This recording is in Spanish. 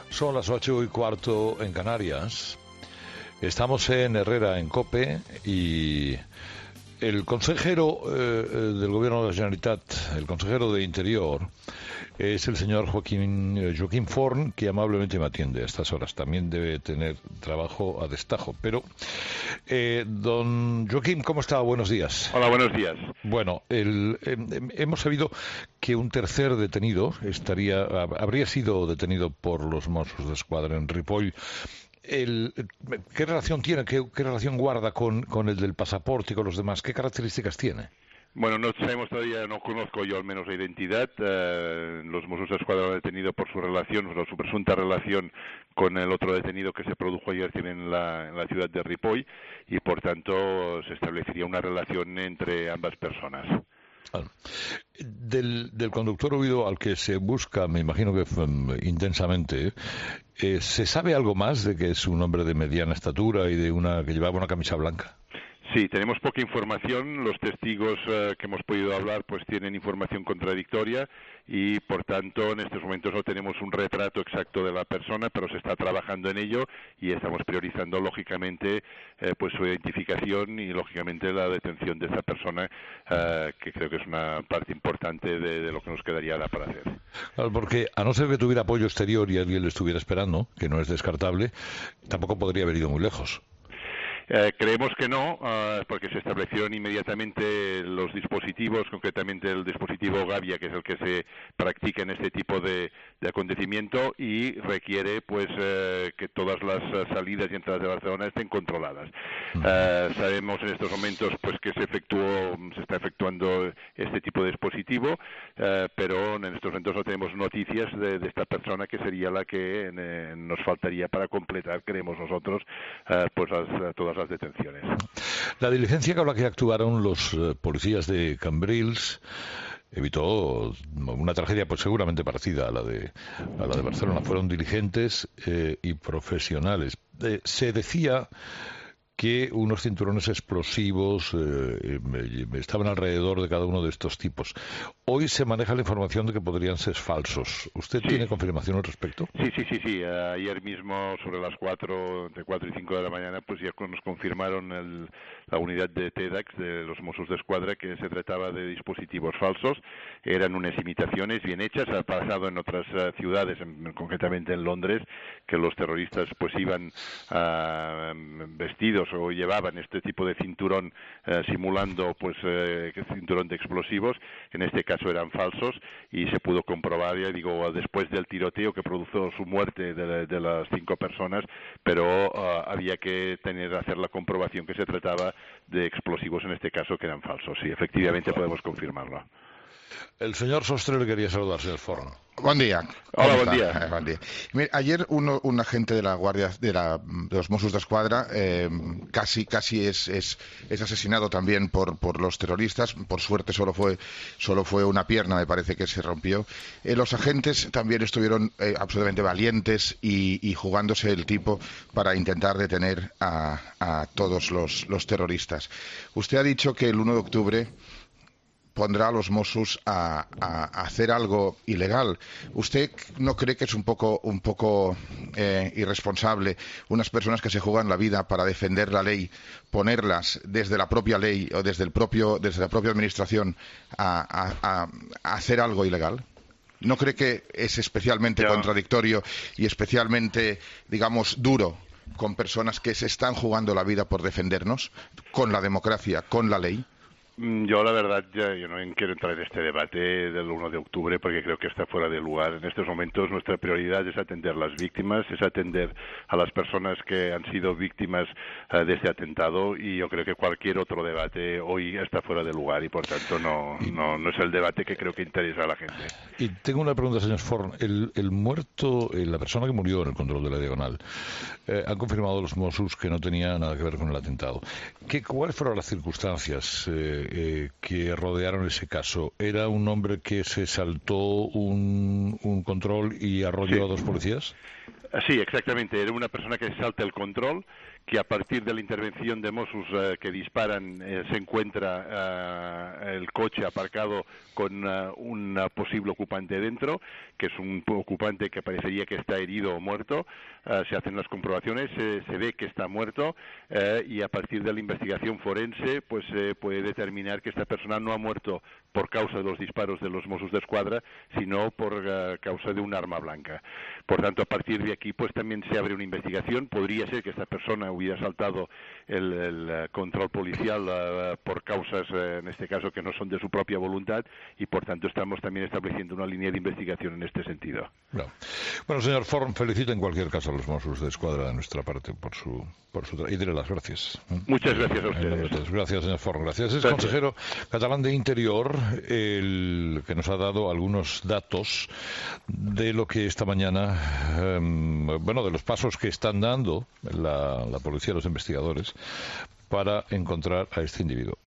Son las 8:15 en Canarias. Estamos en Herrera, en COPE, y el consejero del Gobierno de la Generalitat, el consejero de Interior, es el señor Joaquim Forn, que amablemente me atiende a estas horas. También debe tener trabajo a destajo. Pero, don Joaquim, ¿cómo está? Buenos días. Hola, buenos días. Bueno, hemos sabido que un tercer detenido habría sido detenido por los Mossos d'Esquadra en Ripoll. ¿Qué relación tiene, qué relación guarda con el del pasaporte y con los demás? ¿Qué características tiene? Bueno, no sabemos todavía, no conozco yo al menos la identidad. Los Mossos d'Esquadra lo han detenido por su relación, o su presunta relación con el otro detenido que se produjo ayer en la ciudad de Ripoll, y por tanto se establecería una relación entre ambas personas. Del conductor huido al que se busca, me imagino que intensamente, ¿se sabe algo más de que es un hombre de mediana estatura y que llevaba una camisa blanca? Sí, tenemos poca información. Los testigos que hemos podido hablar pues tienen información contradictoria y por tanto en estos momentos no tenemos un retrato exacto de la persona, pero se está trabajando en ello y estamos priorizando lógicamente pues su identificación y lógicamente la detención de esa persona, que creo que es una parte importante de lo que nos quedaría ahora para hacer. Claro, porque a no ser que tuviera apoyo exterior y alguien le estuviera esperando, que no es descartable, tampoco podría haber ido muy lejos. Creemos que no, porque se establecieron inmediatamente los dispositivos, concretamente el dispositivo Gavia, que es el que se practica en este tipo de acontecimiento, y requiere pues que todas las salidas y entradas de Barcelona estén controladas. Sabemos en estos momentos pues que se está efectuando este tipo de dispositivo, pero en estos momentos no tenemos noticias de esta persona, que sería la que nos faltaría para completar, creemos nosotros, pues todas las detenciones. La diligencia con la que actuaron los policías de Cambrils evitó una tragedia pues seguramente parecida a la de Barcelona. Fueron diligentes y profesionales. Se decía que unos cinturones explosivos estaban alrededor de cada uno de estos tipos. Hoy se maneja la información de que podrían ser falsos. ¿Usted tiene confirmación al respecto? Sí. Ayer mismo, sobre las entre 4 y 5 de la mañana, pues ya nos confirmaron la unidad de TEDx de los Mossos d'Esquadra que se trataba de dispositivos falsos. Eran unas imitaciones bien hechas. Ha pasado en otras ciudades, concretamente en Londres, que los terroristas pues iban vestidos o llevaban este tipo de cinturón simulando pues cinturón de explosivos. En este caso eran falsos y se pudo comprobar, ya digo, después del tiroteo que produjo su muerte de las 5 personas, pero había que hacer la comprobación que se trataba de explosivos, en este caso, que eran falsos. Sí, efectivamente podemos confirmarlo. El señor Sostre quería saludar, señor Forn. Buen día. Hola, buen día. Buen día. Mira, ayer un agente de la Guardia de los Mossos d'Esquadra casi es asesinado también por los terroristas. Por suerte solo fue una pierna, me parece, que se rompió. Los agentes también estuvieron absolutamente valientes y jugándose el tipo para intentar detener a todos los terroristas. Usted ha dicho que el 1 de octubre pondrá a los Mossos a hacer algo ilegal. ¿Usted no cree que es un poco irresponsable unas personas que se juegan la vida para defender la ley, ponerlas desde la propia ley o desde la propia administración a hacer algo ilegal? ¿No cree que es especialmente contradictorio y especialmente, digamos, duro con personas que se están jugando la vida por defendernos, con la democracia, con la ley? Yo, la verdad, yo no quiero entrar en este debate del 1 de octubre porque creo que está fuera de lugar. En estos momentos nuestra prioridad es atender a las víctimas, es atender a las personas que han sido víctimas de este atentado, y yo creo que cualquier otro debate hoy está fuera de lugar y por tanto no es el debate que creo que interesa a la gente. Y tengo una pregunta, señor Forn. El muerto, la persona que murió en el control de la Diagonal, han confirmado los Mossos que no tenía nada que ver con el atentado. ¿Cuáles fueron las circunstancias que rodearon ese caso? ¿Era un hombre que se saltó un control y arrolló a 2 policías? Sí, exactamente. Era una persona que salta el control, que a partir de la intervención de Mossos que disparan se encuentra el coche aparcado con un posible ocupante dentro, que es un ocupante que parecería que está herido o muerto. Se hacen las comprobaciones, se ve que está muerto y a partir de la investigación forense pues se puede determinar que esta persona no ha muerto por causa de los disparos de los Mossos d'Esquadra, sino por causa de un arma blanca. Por tanto, a partir de aquí pues también se abre una investigación. Podría ser que esta persona hubiera saltado el control policial por causas, en este caso, que no son de su propia voluntad, y por tanto estamos también estableciendo una línea de investigación en este sentido. No. Bueno, señor Forn, felicito en cualquier caso a los Mossos d'Esquadra de nuestra parte por su y dile las gracias. Muchas gracias a ustedes. Gracias, señor Forn. Gracias. Es consejero catalán de Interior, el que nos ha dado algunos datos de lo que esta mañana, de los pasos que están dando la policía, los investigadores, para encontrar a este individuo.